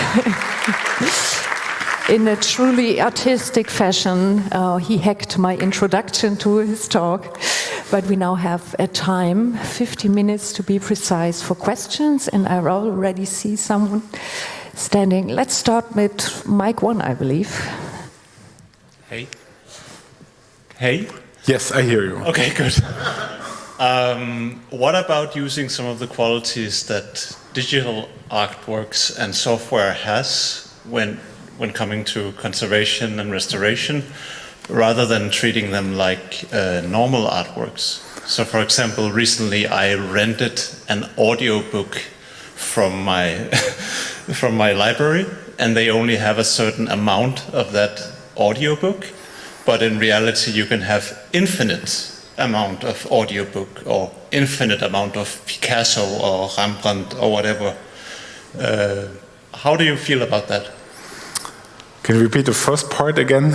in a truly artistic fashion, uh, he hacked my introduction to his talk. But we now have a time, fifty minutes to be precise, for questions, and I already see someone standing. Let's start with mic one, I believe. Hey. Hey? Yes, I hear you. Okay, good. Um, what about using some of the qualities that digital artworks and software has when when coming to conservation and restoration, rather than treating them like uh, normal artworks? So, for example, recently I rented an audiobook from my from my library, and they only have a certain amount of that audiobook, but in reality you can have infinite amount of audiobook or infinite amount of Picasso or Rembrandt or whatever. Uh, how do you feel about that? Can you repeat the first part again?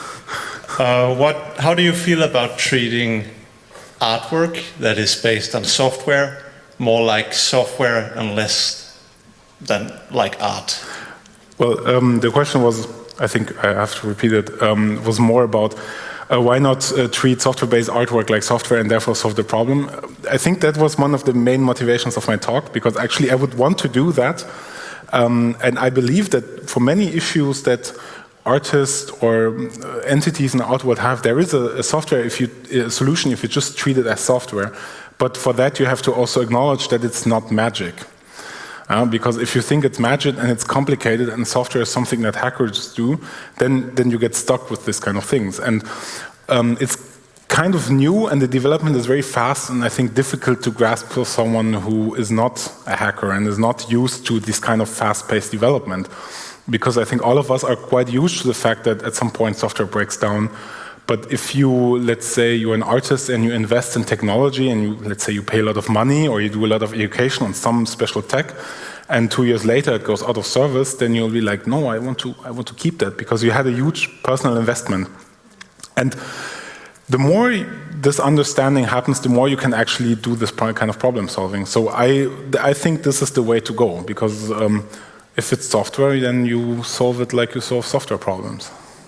Uh, what? How do you feel about treating artwork that is based on software more like software and less than like art? Well, um, the question was, I think I have to repeat it, um, was more about uh, why not uh, treat software-based artwork like software and therefore solve the problem. I think that was one of the main motivations of my talk, because actually I would want to do that. Um, and I believe that for many issues that artists or entities in the art world have, there is a, a software if you, a solution if you just treat it as software. But for that you have to also acknowledge that it's not magic. Uh, because if you think it's magic and it's complicated and software is something that hackers do, then, then you get stuck with this kind of things. And um, it's kind of new and the development is very fast and I think difficult to grasp for someone who is not a hacker and is not used to this kind of fast-paced development. Because I think all of us are quite used to the fact that at some point software breaks down. But if you, let's say you're an artist and you invest in technology and you, let's say you pay a lot of money or you do a lot of education on some special tech, and two years later it goes out of service, then you'll be like, no, I want to, I want to keep that because you had a huge personal investment. And the more this understanding happens, the more you can actually do this kind of problem solving. So I, I think this is the way to go, because um, if it's software, then you solve it like you solve software problems.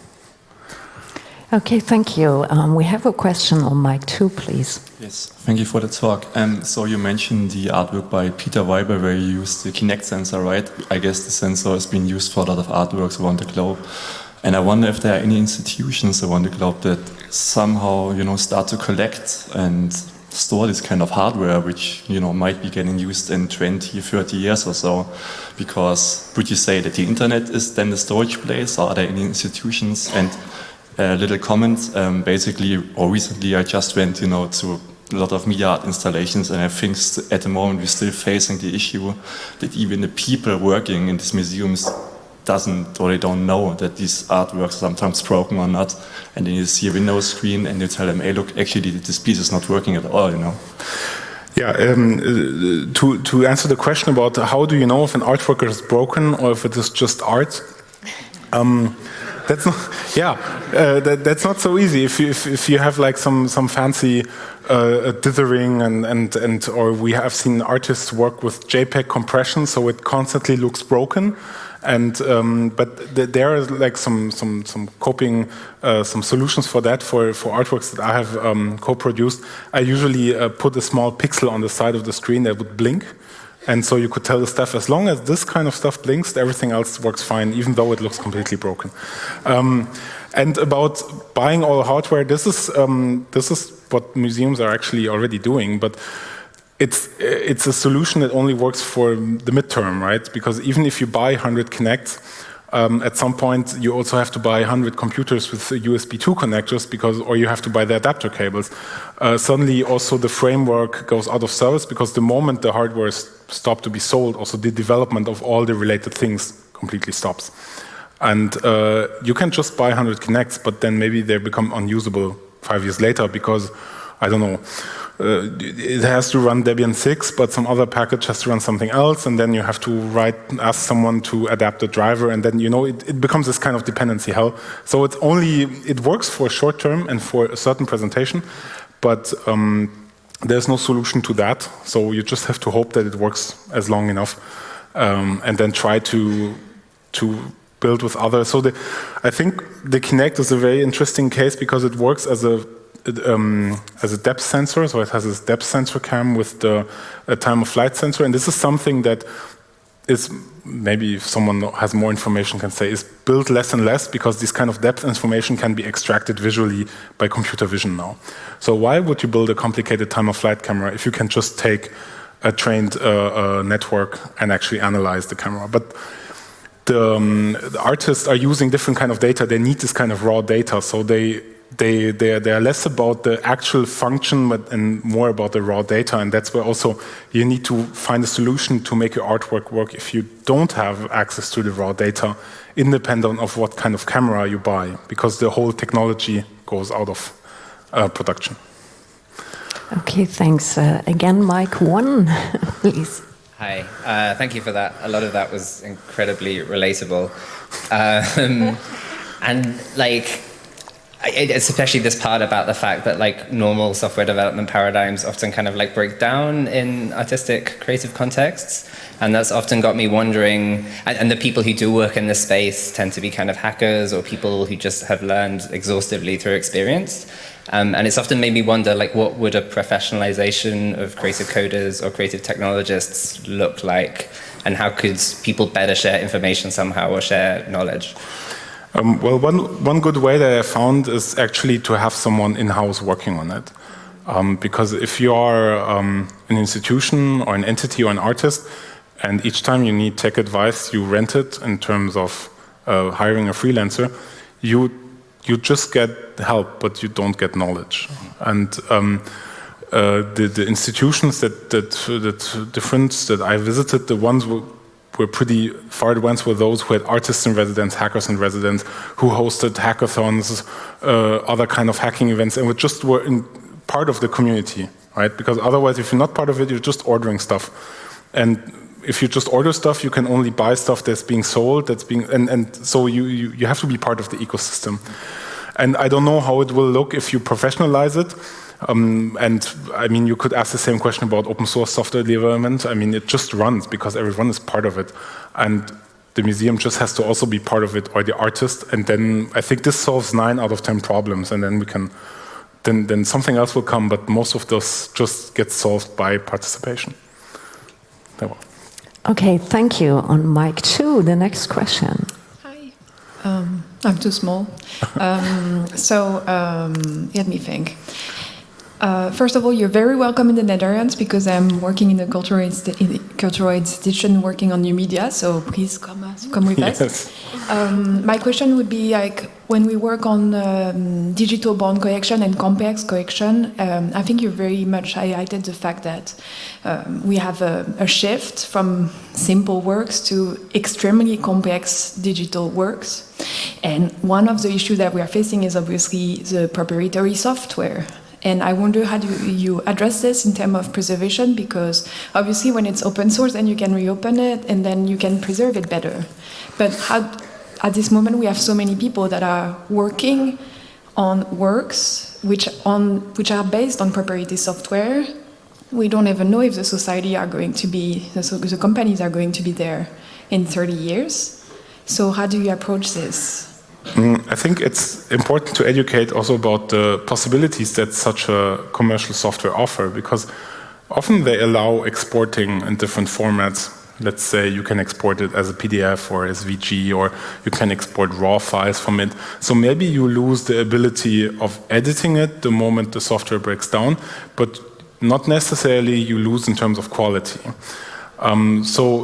Okay, thank you. Um, we have a question on mic two, please. Yes, thank you for the talk. Um, so you mentioned the artwork by Peter Weber where you used the Kinect sensor, right? I guess the sensor has been used for a lot of artworks around the globe. And I wonder if there are any institutions around the globe that somehow, you know, start to collect and store this kind of hardware, which, you know, might be getting used in twenty, thirty years or so. Because would you say that the internet is then the storage place, or are there any institutions? And a little comment, um, basically, or recently I just went, you know, to a lot of media art installations, and I think at the moment we're still facing the issue that even the people working in these museums doesn't, or they don't know that these artworks are sometimes broken or not, and then you see a Windows screen and you tell them, hey look, actually this piece is not working at all, you know. Yeah, um, uh, to, to answer the question about how do you know if an artwork is broken or if it is just art, um, That's not, yeah, uh, that, that's not so easy. If you, if, if you have like some some fancy uh, dithering and and and or we have seen artists work with JPEG compression, so it constantly looks broken. And um, but th there are like some some some coping uh, some solutions for that for for artworks that I have um, co-produced. I usually uh, put a small pixel on the side of the screen that would blink. And so you could tell the staff, as long as this kind of stuff blinks, everything else works fine, even though it looks completely broken. Um, and about buying all hardware, this is um, this is what museums are actually already doing, but it's it's a solution that only works for the midterm, right? Because even if you buy one hundred Kinects, um, at some point you also have to buy one hundred computers with U S B two connectors, because, or you have to buy the adapter cables. Uh, suddenly also the framework goes out of service, because the moment the hardware is stopped to be sold, also the development of all the related things completely stops. And uh, you can just buy one hundred Kinects, but then maybe they become unusable five years later, because, I don't know, uh, it has to run Debian six, but some other package has to run something else, and then you have to write, ask someone to adapt the driver, and then, you know, it, it becomes this kind of dependency hell. So it's only, it works for short term and for a certain presentation, but um, there's no solution to that. So you just have to hope that it works as long enough, um, and then try to, to build with others. So the, I think the Kinect is a very interesting case, because it works as a Um, as a depth sensor, so it has this depth sensor cam with the uh, time of flight sensor, and this is something that is, maybe if someone has more information can say, is built less and less, because this kind of depth information can be extracted visually by computer vision now. So why would you build a complicated time of flight camera if you can just take a trained uh, uh, network and actually analyze the camera? But the, um, the artists are using different kind of data. They need this kind of raw data, so they They, they, are, they are less about the actual function, but, and more about the raw data. And that's where also you need to find a solution to make your artwork work if you don't have access to the raw data, independent of what kind of camera you buy, because the whole technology goes out of uh, production. Okay, thanks. Uh, again, Mike one, please. Hi, uh, thank you for that. A lot of that was incredibly relatable. Um, and like, especially this part about the fact that like normal software development paradigms often kind of like break down in artistic creative contexts, and that's often got me wondering, and, and the people who do work in this space tend to be kind of hackers or people who just have learned exhaustively through experience, um, and it's often made me wonder like what would a professionalization of creative coders or creative technologists look like, and how could people better share information somehow or share knowledge? Um, well, one, one good way that I found is actually to have someone in-house working on it. Um, because if you are um, an institution or an entity or an artist, and each time you need tech advice, you rent it in terms of uh, hiring a freelancer, you, you just get help, but you don't get knowledge. And um, uh, the, the institutions that, that, that different that I visited, the ones who were pretty far advanced were those who had artists in residence, hackers in residence, who hosted hackathons, uh, other kind of hacking events, and we just were in part of the community, right? Because otherwise, if you're not part of it, you're just ordering stuff. And if you just order stuff, you can only buy stuff that's being sold, that's being, and, and so you, you, you have to be part of the ecosystem. And I don't know how it will look if you professionalize it. Um, and I mean, you could ask the same question about open source software development. I mean, it just runs because everyone is part of it. And the museum just has to also be part of it, or the artist. And then I think this solves nine out of ten problems. And then we can, then, then something else will come. But most of those just get solved by participation. Okay, thank you. On mic two, the next question. Hi. Um, I'm too small. Um, so um, let me think. Uh, first of all, you're very welcome in the Netherlands, because I'm working in the cultural, insti in the cultural institution working on new media, so please come, uh, come with Yes. us. Um, my question would be, like, when we work on um, digital bond collection and complex collection, um, I think you very much highlighted the fact that um, we have a, a shift from simple works to extremely complex digital works. And one of the issues that we are facing is obviously the proprietary software. And I wonder how do you address this in terms of preservation, because obviously when it's open source, then you can reopen it and then you can preserve it better. But how, at this moment we have so many people that are working on works which, on, which are based on proprietary software. We don't even know if the society are going to be, the, the companies are going to be there in thirty years. So how do you approach this? Mm, I think it's important to educate also about the possibilities that such a commercial software offer, because often they allow exporting in different formats. Let's say you can export it as a P D F or as V G, or you can export raw files from it. So maybe you lose the ability of editing it the moment the software breaks down, but not necessarily you lose in terms of quality. Um, so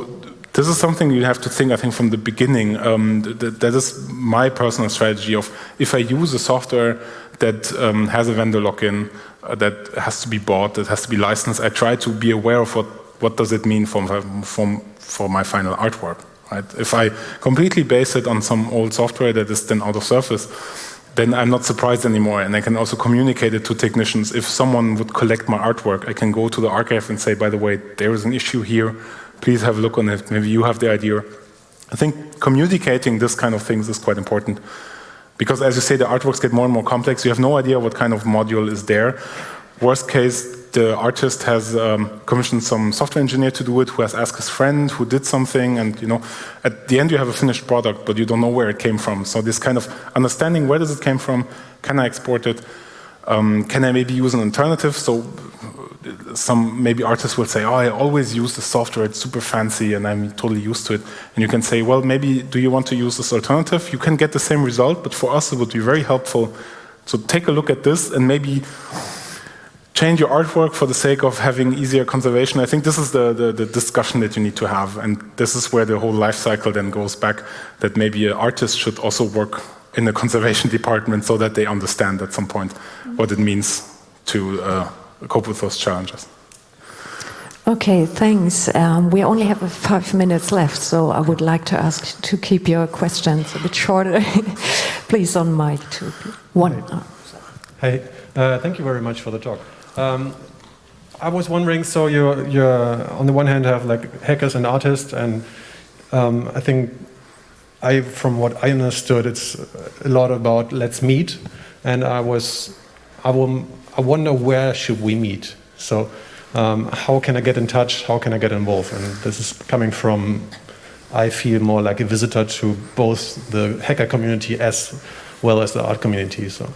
this is something you have to think, I think, from the beginning. Um, th that is my personal strategy of, if I use a software that um, has a vendor lock-in, uh, that has to be bought, that has to be licensed, I try to be aware of what, what does it mean for, for, for my final artwork. Right? If I completely base it on some old software that is then out of service, then I'm not surprised anymore, and I can also communicate it to technicians. If someone would collect my artwork, I can go to the archive and say, by the way, there is an issue here, please have a look on it, maybe you have the idea. I think communicating this kind of things is quite important, because as you say, the artworks get more and more complex, you have no idea what kind of module is there. Worst case, the artist has um, commissioned some software engineer to do it, who has asked his friend who did something, and you know, at the end you have a finished product, but you don't know where it came from. So this kind of understanding, where does it came from, can I export it, um, can I maybe use an alternative? So some maybe artists will say, oh, I always use the software, it's super fancy and I'm totally used to it. And you can say, well, maybe do you want to use this alternative? You can get the same result, but for us it would be very helpful. So take a look at this and maybe change your artwork for the sake of having easier conservation. I think this is the, the, the discussion that you need to have, and this is where the whole life cycle then goes back, that maybe an artist should also work in the conservation department so that they understand at some point what it means to uh, cope with those challenges. Okay, thanks. Um, we only have five minutes left, so I would like to ask to keep your questions a bit shorter. Please, on mic two. One. Hey, uh, thank you very much for the talk. Um, I was wondering, so you're, you're on the one hand have like hackers and artists, and um, I think I, from what I understood, it's a lot about let's meet, and I was, I will, I wonder where should we meet? So um, how can I get in touch? How can I get involved? And this is coming from, I feel more like a visitor to both the hacker community as well as the art community. So.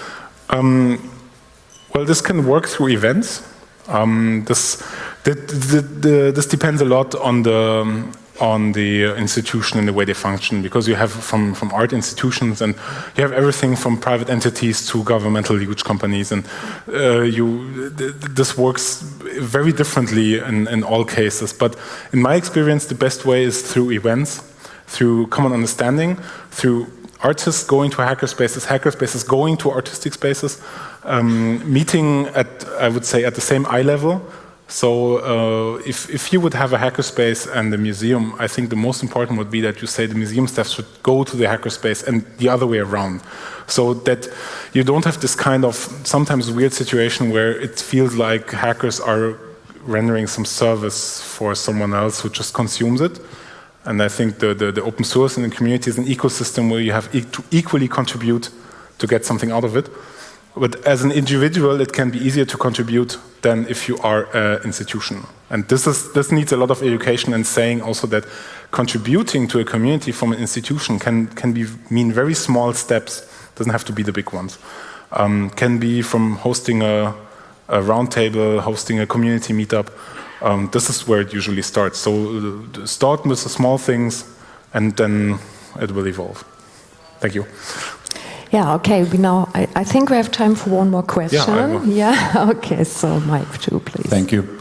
Um, well, this can work through events. Um, this, the, the, the, this depends a lot on the on the institution and the way they function, because you have from, from art institutions, and you have everything from private entities to governmental huge companies, and uh, you, th this works very differently in, in all cases. But in my experience, the best way is through events, through common understanding, through artists going to hackerspaces, hackerspaces going to artistic spaces, um, meeting at, I would say, at the same eye level. So uh, if, if you would have a hackerspace and a museum, I think the most important would be that you say the museum staff should go to the hackerspace and the other way around. So that you don't have this kind of sometimes weird situation where it feels like hackers are rendering some service for someone else who just consumes it. And I think the, the, the open source in the community is an ecosystem where you have e to equally contribute to get something out of it. But as an individual, it can be easier to contribute than if you are an institution. And this, is, this needs a lot of education, and saying also that contributing to a community from an institution can, can be, mean very small steps, doesn't have to be the big ones. Um, can be from hosting a, a roundtable, hosting a community meetup. Um, this is where it usually starts. So uh, start with the small things, and then it will evolve. Thank you. Yeah, okay, we now, I, I think we have time for one more question. Yeah, yeah, okay, so Mike too, please. Thank you.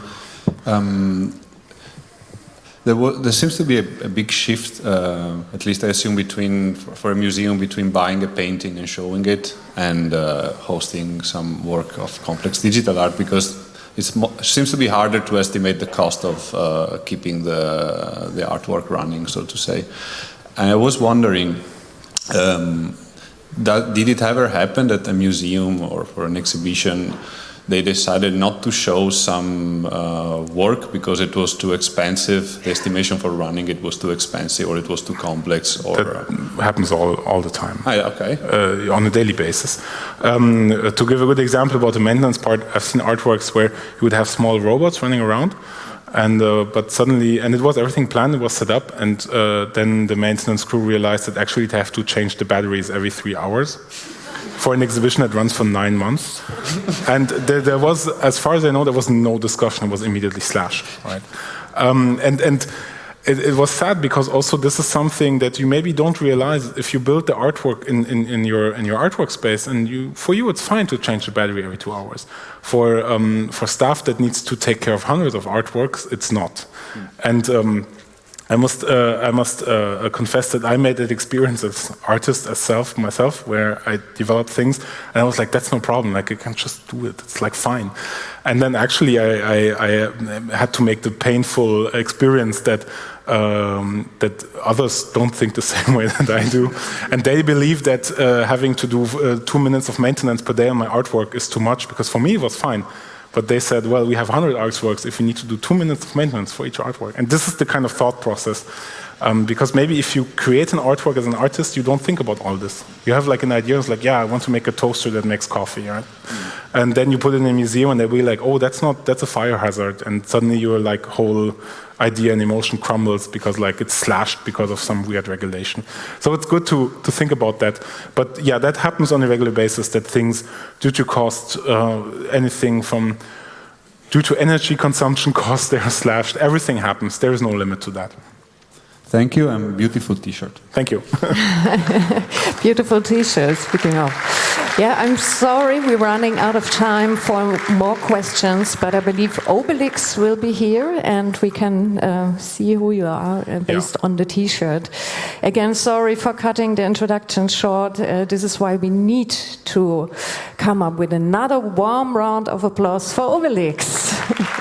Um, there, there seems to be a, a big shift, uh, at least I assume, between, for, for a museum, between buying a painting and showing it and uh, hosting some work of complex digital art, because it seems to be harder to estimate the cost of uh, keeping the, the artwork running, so to say. And I was wondering, um, That, did it ever happen at a museum or for an exhibition they decided not to show some uh, work because it was too expensive, the estimation for running it was too expensive, or it was too complex? Or that happens all, all the time. Ah, okay. Uh, on a daily basis. Um, to give a good example about the maintenance part, I've seen artworks where you would have small robots running around, and uh, but suddenly, and it was everything planned, it was set up, and uh, then the maintenance crew realized that actually they have to change the batteries every three hours for an exhibition that runs for nine months. And there, there was, as far as I know, there was no discussion, it was immediately slashed, right? Um, and and it, it was sad, because also this is something that you maybe don't realize if you build the artwork in, in, in, your, in your artwork space, and you, for you it's fine to change the battery every two hours. For, um, for staff that needs to take care of hundreds of artworks, it's not. Mm. And um, I must, uh, I must uh, confess that I made that experience as artist, as self, myself, where I developed things, and I was like, that's no problem, like I can just do it, it's like fine. And then actually I, I, I had to make the painful experience that um, that others don't think the same way that I do. And they believe that uh, having to do uh, two minutes of maintenance per day on my artwork is too much, because for me it was fine. But they said, well, we have one hundred artworks if you need to do two minutes of maintenance for each artwork. And this is the kind of thought process. Um, because maybe if you create an artwork as an artist, you don't think about all this. You have like an idea, it's like, yeah, I want to make a toaster that makes coffee, right? Mm. And then you put it in a museum and they'll be like, oh, that's not, that's a fire hazard. And suddenly your like whole idea and emotion crumbles because like it's slashed because of some weird regulation. So it's good to, to think about that. But yeah, that happens on a regular basis, that things due to cost, uh, anything from, due to energy consumption costs, they are slashed. Everything happens. There is no limit to that. Thank you, and beautiful t-shirt. Thank you. Beautiful t-shirt, speaking of. Yeah, I'm sorry we're running out of time for more questions, but I believe Obelix will be here and we can uh, see who you are uh, based yeah. on the t-shirt. Again, sorry for cutting the introduction short. Uh, this is why we need to come up with another warm round of applause for Obelix.